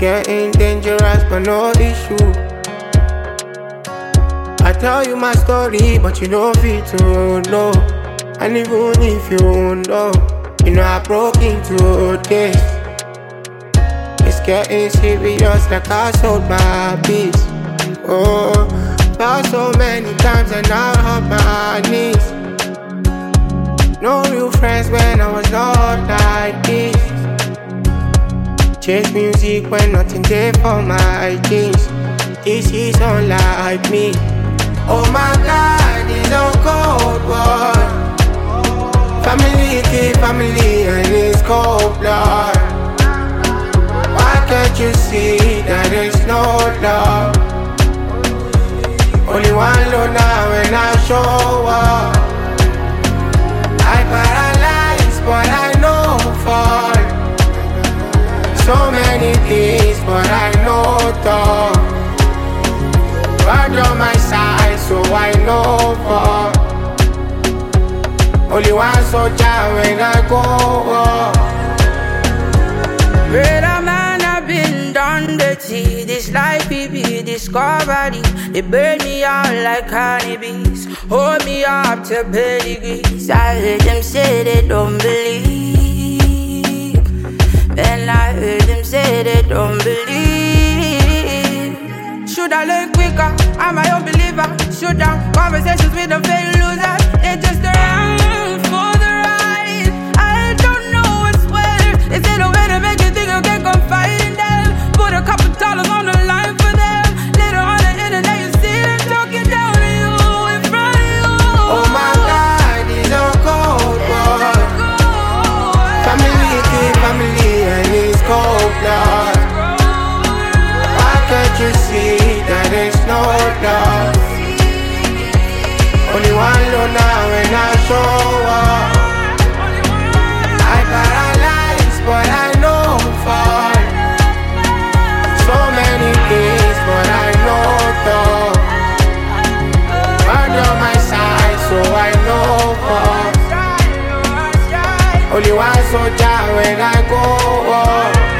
getting dangerous, but no issue. I tell you my story, but you don't feel to know. And even if you know, you know I broke into this. It's getting serious like I sold my peace. Oh, fell so many times and now on my knees. No real friends when I was not like this. Chase music when nothing there for my jeans. This is unlike me. Oh my God, it's a cold war. Family keep family and it's cold blood. Why can't you see that there's no love? Only one low now when I show up. I paralyze but I know fall. So many things but I know talk. God on my side so I know fall. Only one soldier when I go up. Brother man, I've been done dirty. This life it be discovery. They burn me out like cannabis. Hold me up to pedigrees. I heard them say they don't believe. Then I heard them say they don't believe. Should I learn quicker? I'm my own believer. Should I conversations with the fake losers? They just around for the ride. I don't know what's where. Is it a way to make you think you can confide in them? Put a couple dollars on the line for them. Later on the internet you see them talking down to you in front of you. Oh my God, it's a cold war. Family keep family and it's cold blood. Why can't you see that there's no love? Only one low now when I show up. I paralyze but I know fall. So many things but I know talk. God on my side so I know fall. Only one soldier when I go up.